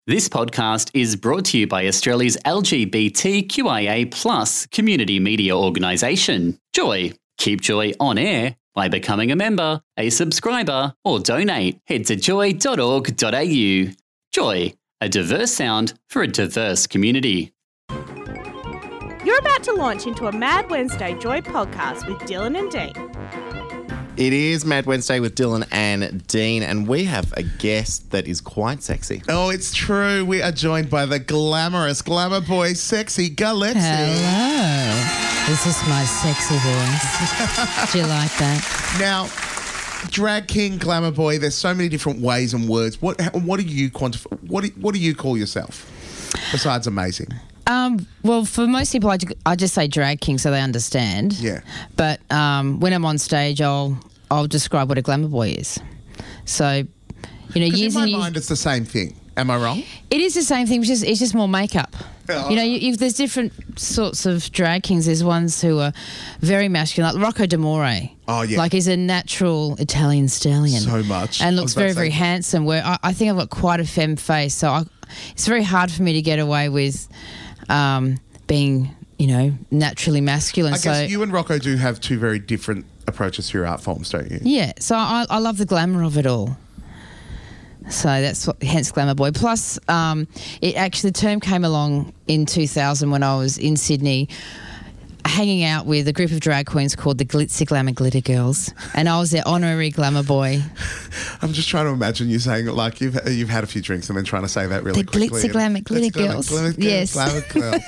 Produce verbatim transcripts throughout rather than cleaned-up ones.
This podcast is brought to you by Australia's L G B T Q I A plus community media organisation, Joy. Keep Joy on air by becoming a member, a subscriber, or donate. Head to joy dot org dot a u. Joy, a diverse sound for a diverse community. You're about to launch into a Mad Wednesday Joy podcast with Dylan and Dean. It is Mad Wednesday with Dylan and Dean, and we have a guest that is quite sexy. Oh, it's true. We are joined by the glamorous glamour boy, Sexy Gillespie. Hello. This is my sexy voice. Do you like that? Now, drag king, glamour boy, there's so many different ways and words. What what do you quantify? What do, what do you call yourself besides amazing? Um, well, for most people, I, ju- I just say drag king so they understand. Yeah. But um, when I'm on stage, I'll I'll describe what a glamour boy is. So, you know, Because years in my and years, mind, it's the same thing. Am I wrong? it is the same thing. It's just it's just more makeup. Oh. You know, you, you, there's different sorts of drag kings. There's ones who are very masculine, like Rocco D'Amore. Oh, yeah. Like he's a natural Italian stallion. So much. And I looks was about very, to say- very handsome. Where I, I think I've got quite a femme face, so I, it's very hard for me to get away with um, being, you know, naturally masculine. I so guess you and Rocco do have two very different approaches to your art forms, don't you? yeah, so I, I love the glamour of it all. So that's what, hence glamour boy. Plus, um, it actually the term came along in two thousand when I was in Sydney, hanging out with a group of drag queens called the Glitzy Glamour Glitter Girls, and I was their honorary glamour boy. I'm just trying to imagine you saying it like you've you've had a few drinks and then trying to say that really The quickly. Glitzy Glamour And- Glitter Glitzy Girls. Glamour Glitter Yes. Glamour Girls.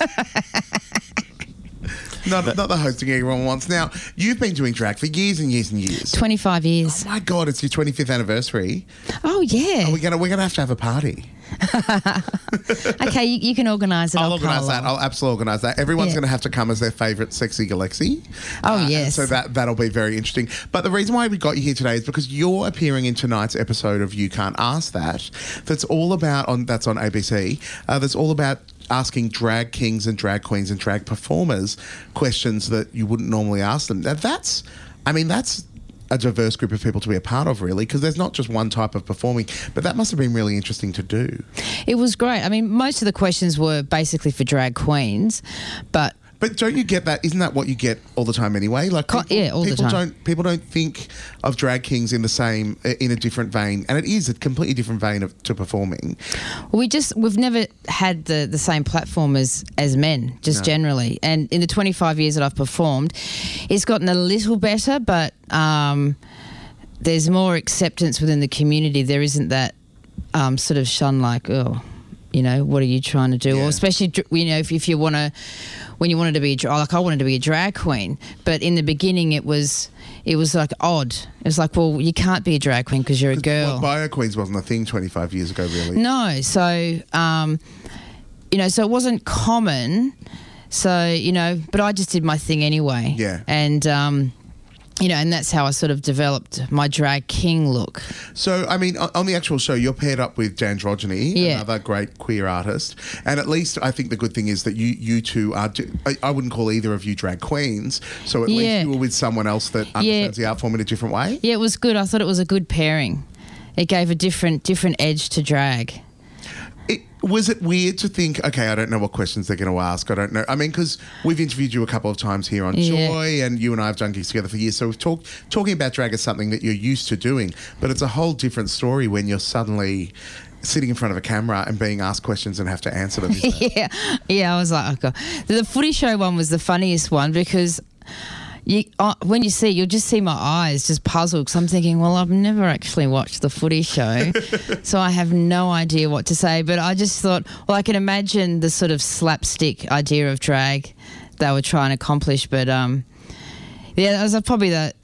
Not, not the hosting everyone wants. Now, you've been doing drag for years and years and years. twenty-five years. Oh my God, it's your twenty-fifth anniversary. Oh, yeah. We're gonna we're gonna have to have a party. Okay, you, you can organise it. I'll I'll organise come that. along. I'll absolutely organise that. Everyone's Yeah. going to have to come as their favourite Sexy Gillespie. Oh, and yes. So that, that'll be very interesting. But the reason why we got you here today is because you're appearing in tonight's episode of You Can't Ask That. That's all about, on that's on A B C, uh, that's all about asking drag kings and drag queens and drag performers questions that you wouldn't normally ask them. Now that's, I mean, that's a diverse group of people to be a part of, really, because there's not just one type of performing, but that must have been really interesting to do. It was great. I mean, most of the questions were basically for drag queens, but But don't you get that? Isn't that what you get all the time anyway? Like, Co- people, yeah, all the people time. don't people don't think of drag kings in the same in a different vein, and it is a completely different vein of, to performing. we just we've never had the, the same platform as as men, just No. generally. And in the twenty-five years that I've performed, it's gotten a little better, but um, there's more acceptance within the community. There isn't that um, sort of shun like, oh, you know, what are you trying to do? Yeah. Or especially, dr- you know, if, if you want to, when you wanted to be, a dra- like I wanted to be a drag queen, but in the beginning it was, it was like odd. It was like, well, you can't be a drag queen because you're a girl. Well, bio queens wasn't a thing twenty-five years ago, really. No, so um, you know, so it wasn't common. So you know, but I just did my thing anyway. Yeah. and um, you know, and that's how I sort of developed my drag king look. So, I mean, on on the actual show, you're paired up with Dandrogyny, Yeah. another great queer artist. And at least I think the good thing is that you you two are, do- I, I wouldn't call either of you drag queens. So at Yeah. least you were with someone else that understands the art form in a different way. Yeah, it was good. I thought it was a good pairing. It gave a different different edge to drag. It, was it weird to think, okay, I don't know what questions they're going to ask. I don't know. I mean, because we've interviewed you a couple of times here on Yeah. Joy, and you and I have done gigs together for years. So we've talked talking about drag as something that you're used to doing, but it's a whole different story when you're suddenly sitting in front of a camera and being asked questions and have to answer them. isn't it? Yeah, yeah. I was like, oh God. The footy show one was the funniest one because you, uh, when you see, you'll just see my eyes just puzzled because I'm thinking, well, I've never actually watched the footy show, so I have no idea what to say. But I just thought, well, I can imagine the sort of slapstick idea of drag they were trying to accomplish, but um. Yeah, that was probably the.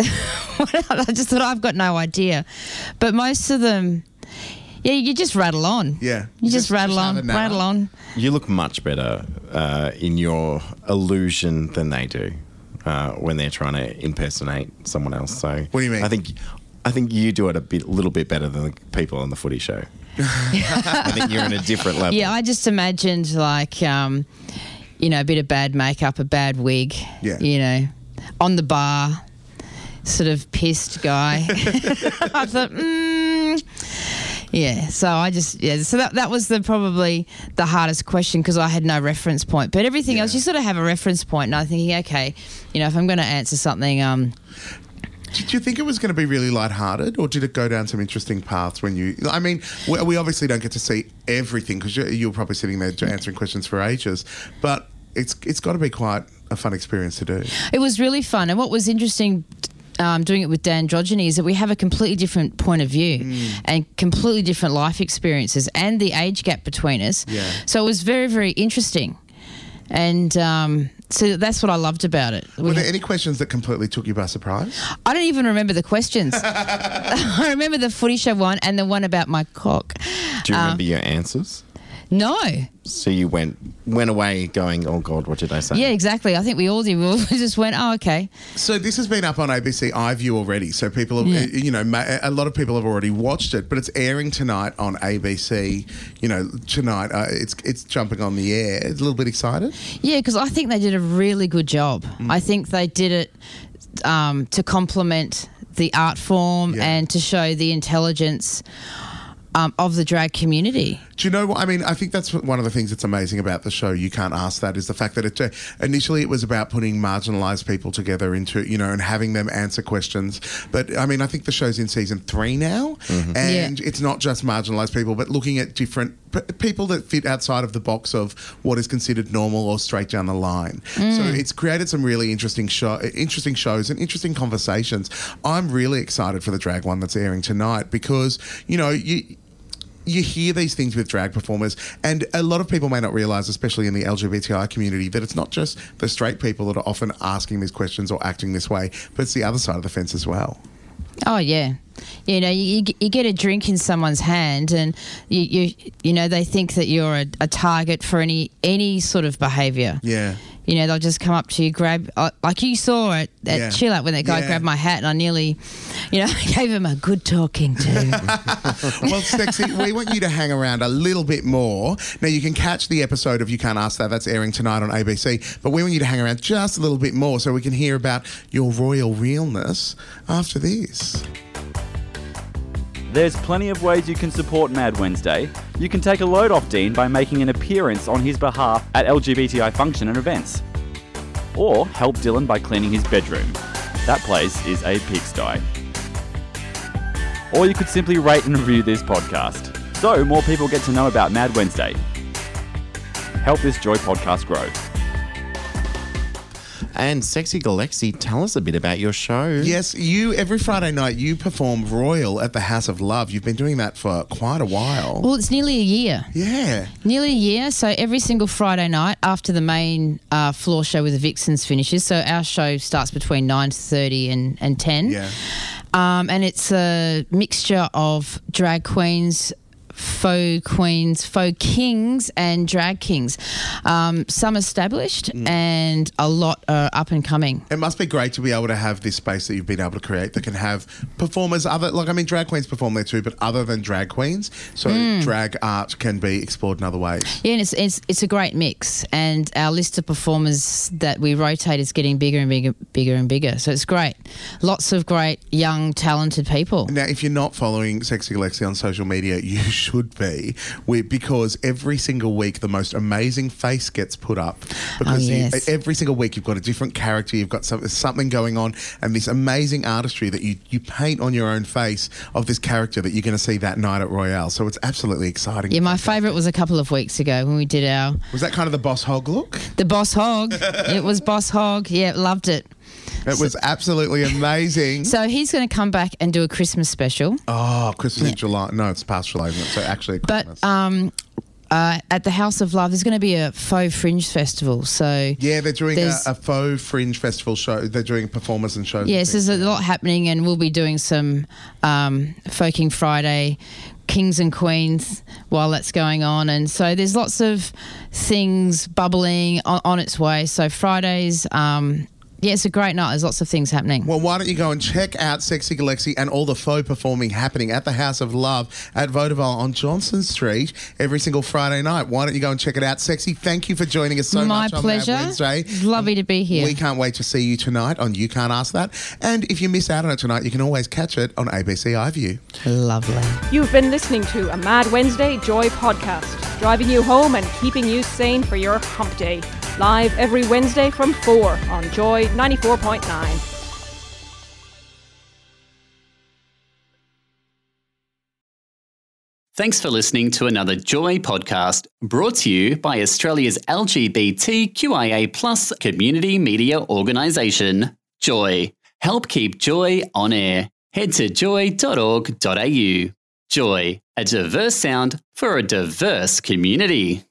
I just thought I've got no idea, but most of them, yeah, you just rattle on. Yeah. you just, Just- rattle just have on, a natter. rattle on. You look much better uh, in your illusion than they do uh, when they're trying to impersonate someone else. So, What do you mean? I think, I think you do it a bit, little bit better than the people on the footy show. I think you're on a different level. Yeah, I just imagined like, um, you know, a bit of bad makeup, a bad wig. Yeah. You know, on the bar, sort of pissed guy. I thought, mm, Yeah, so I just yeah, so that that was the probably the hardest question because I had no reference point. But everything Yeah. else, you sort of have a reference point, and I'm thinking, okay, you know, if I'm going to answer something, um, Did you think it was going to be really lighthearted, or did it go down some interesting paths when you... I mean, we, we obviously don't get to see everything because you're, you're probably sitting there answering questions for ages, but it's it's got to be quite a fun experience to do. it was really fun. And what was interesting um, doing it with Dan Androgyny is that we have a completely different point of view Mm. and completely different life experiences and the age gap between us. Yeah. So it was very, very interesting. And um, so that's what I loved about it. We Were there had- any questions that completely took you by surprise? I don't even remember the questions. I remember the footy show one and the one about my cock. Do you Uh, remember your answers? No. So you went went away going, oh God, what did I say? Yeah, exactly. I think we all did. We all just went, oh, okay. So this has been up on A B C iView already. So people, have, Yeah. you know, ma- a lot of people have already watched it, but it's airing tonight on A B C. You know, tonight uh, it's it's jumping on the air. It's a little bit excited. Yeah, because I think they did a really good job. Mm. I think they did it um, to complement the art form Yeah. and to show the intelligence um, of the drag community. Do you know what I mean? I think that's one of the things that's amazing about the show. You Can't Ask That is the fact that it uh, initially it was about putting marginalised people together into, you know, and having them answer questions. But I mean, I think the show's in season three now, and Yeah. it's not just marginalised people, but looking at different p- people that fit outside of the box of what is considered normal or straight down the line. So it's created some really interesting show, interesting shows and interesting conversations. I'm really excited for the drag one that's airing tonight because, you know, you. You hear these things with drag performers, and a lot of people may not realise, especially in the L G B T I community, that it's not just the straight people that are often asking these questions or acting this way, but it's the other side of the fence as well. Oh yeah, you know, you, you get a drink in someone's hand, and you you, you know they think that you're a, a target for any any sort of behaviour. Yeah. You know, they'll just come up to you, grab, uh, like you saw it at Yeah. Chill Out when that guy Yeah. grabbed my hat, and I nearly, you know, gave him a good talking to. Well, Sexy, we want you to hang around a little bit more. Now, you can catch the episode of You Can't Ask That. That's airing tonight on A B C. But we want you to hang around just a little bit more so we can hear about your royal realness after this. There's plenty of ways you can support Mad Wednesday. You can take a load off Dean by making an appearance on his behalf at L G B T I function and events. Or help Dylan by cleaning his bedroom. That place is a pigsty. Or you could simply rate and review this podcast, so more people get to know about Mad Wednesday. Help this Joy podcast grow. And Sexy Galaxy, tell us a bit about your show. Yes, you, every Friday night, you perform Royal at the House of Love. You've been doing that for quite a while. Well, it's nearly a year. Yeah. Nearly a year. So every single Friday night after the main uh, floor show with the Vixens finishes. So our show starts between nine thirty and, and ten. Yeah. Um, and it's a mixture of drag queens, faux queens, faux kings and drag kings. Um, some established Mm. and a lot are up and coming. It must be great to be able to have this space that you've been able to create that can have performers, other, like, I mean, drag queens perform there too, but other than drag queens. So Mm. drag art can be explored in other ways. Yeah, and it's, it's it's a great mix, and our list of performers that we rotate is getting bigger and bigger, bigger and bigger. So it's great. Lots of great young, talented people. Now, if you're not following Sexy Alexi on social media, you should be, we, because every single week the most amazing face gets put up. Because Oh, yes. you, every single week you've got a different character, you've got some, something going on, and this amazing artistry that you, you paint on your own face of this character that you're going to see that night at Royale. So it's absolutely exciting. Yeah, my favourite was a couple of weeks ago when we did our Was that kind of the Boss Hog look? the Boss Hog. It was Boss Hog. Yeah, loved it. It was absolutely amazing. So he's going to come back and do a Christmas special. Oh, Christmas in July. No, it's past July, isn't it? So actually Christmas. But um, uh, at the House of Love, there's going to be a faux fringe festival. So yeah, they're doing a, there's- a faux fringe festival show. They're doing performers and shows. and yes, things. there's a lot happening, and we'll be doing some um, Folking Friday, Kings and Queens while that's going on. And so there's lots of things bubbling on, on its way. So Fridays, um, Yeah, it's a great night. There's lots of things happening. Well, why don't you go and check out Sexy Galaxy and all the faux performing happening at the House of Love at Vaudeville on Johnson Street every single Friday night. Why don't you go and check it out? Sexy, thank you for joining us so My much on pleasure. Mad Wednesday. Lovely to be here. We can't wait to see you tonight on You Can't Ask That. And if you miss out on it tonight, you can always catch it on A B C iView. Lovely. You've been listening to a Mad Wednesday Joy podcast, driving you home and keeping you sane for your hump day. Live every Wednesday from four on Joy ninety-four point nine. Thanks for listening to another Joy podcast brought to you by Australia's L G B T Q I A plus community media organisation, Joy. Help keep Joy on air. Head to joy dot org dot a u. Joy, a diverse sound for a diverse community.